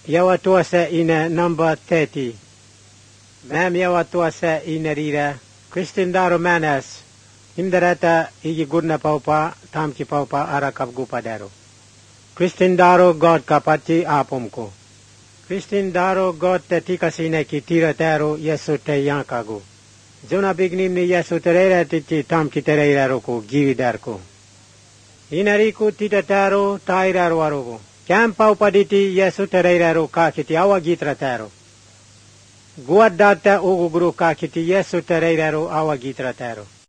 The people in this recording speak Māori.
Yawatuasa ina number 30. Mem yawatuasa ina rira. Kristindaro manas. Imdarata igi gurna paupa tamki paupa arakap gupadaro. Kristindaro God kapati apumko. Kristindaro God tika sine ki tira taro yesu te yankago. Zona bignim ni yesu terera titi tamki terera roko gividarko. Inariku tita taro tairaro warogo. Kyan paupaditi yesu terera ro kakiti awa gitra taro. Guadata ugu guru kakiti yesu terera ro awa gitra taro.